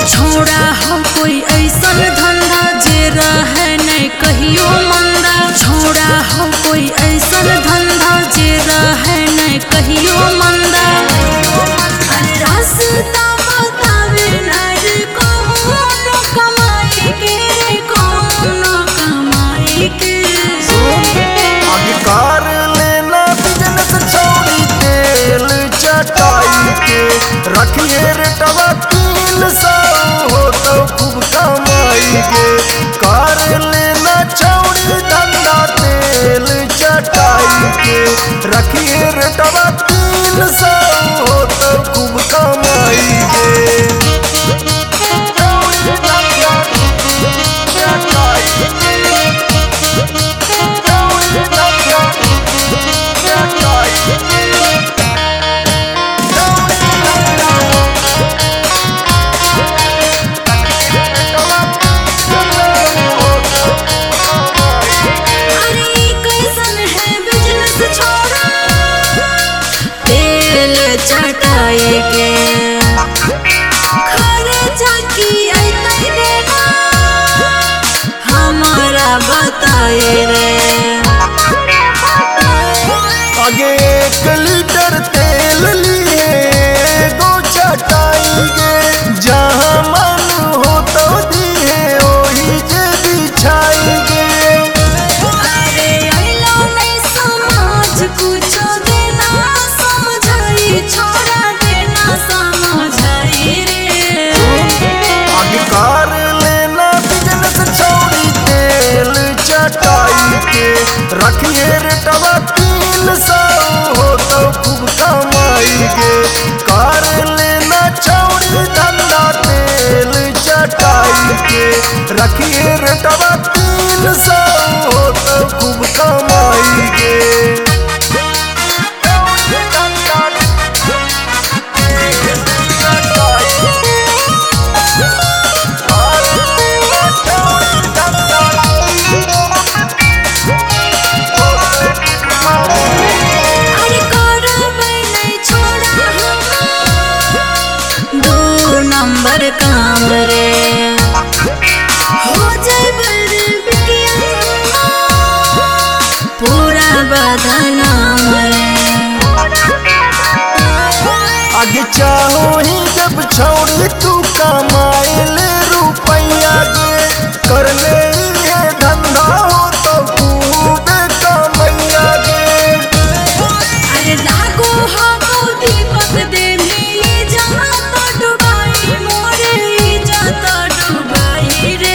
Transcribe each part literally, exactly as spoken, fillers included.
छोड़ा हो कोई ऐसन धंधा जे रहे नहीं कहियो मंदा। छोड़ा हो कोई ऐसन धंधा जे रहे नहीं कहियो मंदा। अरे रास्ता बतावे नहीं कौन कमाई के कौन कमाई के। अधिकार लेना बिजनेस छोड़ी तेल चटाई के। रखिए रेटवा तीन सौ हो तो खूब कमाई के। कार लेना छोड़ी धंधा तेल चटाई के। रखिए रेटवा तीन सौ हो तो खूब कमाई के। चटाई के खर्चा की अइतै देना हमारा बताए रे। आगे एक लीटर तेल लिए दो चटाई गे। जहाँ मन हो तो दिए वही जे बिछाई गे। अरे अइलो नहीं समझ कुछो देना समझाई छोड़ा देना समझाई रे। अधिकार लेना बिजनेस छोड़ी तेल चटाई के। रखिए रेटवा तीन सौ हो तो खूब कमाई के। कार लेना छोड़ी धंधा तेल चटाई के। रखिए रेटवा तीन सौ हो तो खूब कमाई के। नंबर काम रे हो जाए बड़े बिकिया पूरा बदनाम रे। आगे चाहो ही जब छोड़ी तू कमाए ले रुपया गे। कर ले ये धंधा हो तो खूब कमैया गे। अरे लागो हो दीपक दे मिली जहाँ तो डुबाई मोरे इज्जत डुबाई रे।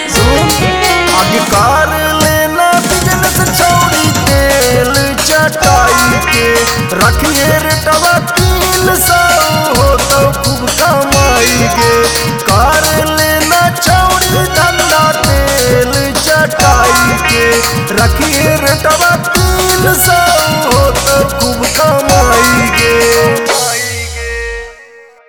अधिकार लेना बिजनेस छोड़ी तेल चटाई के। रखिए रेटवा तीन सौ हो तो खूब कमाई के। कार लेना छोड़ी धंधा तेल चटाई के। रखिए रेटवा तीन सौ